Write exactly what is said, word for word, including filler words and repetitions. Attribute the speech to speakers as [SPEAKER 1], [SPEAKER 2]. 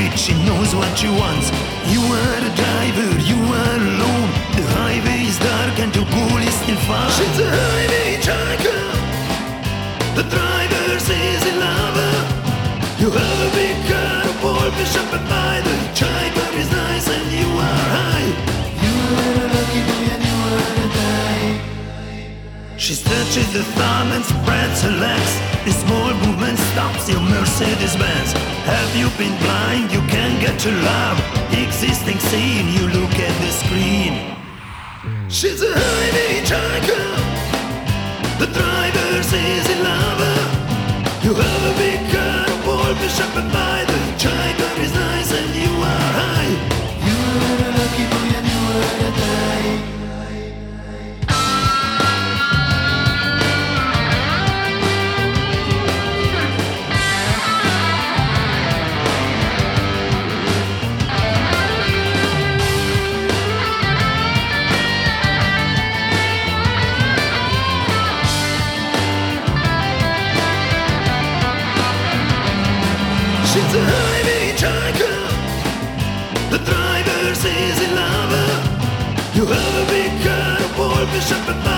[SPEAKER 1] speed, she knows what she wants. You are the driver, you are alone. The highway is dark and your goal is still far. She's a highway hitchhiker. The driver says he love her. You have a big car, a ball fish up and by. The hitchhiker is nice and you are high. You are a lucky boy and you are a die. She stretches the thumb and spreads her legs. The small movement stops your Mercedes-Benz. Have you been blind? You can't get to love. Existing scene, you look at the screen. She's a highway hitchhiker. The driver says he love her. You have a big car, a ball fish up and by. The hitchhiker is nice and you are high. You are a lucky boy and you are a die. She's a highway hitchhiker. The driver says he love her. You have a big car, a ball fish up and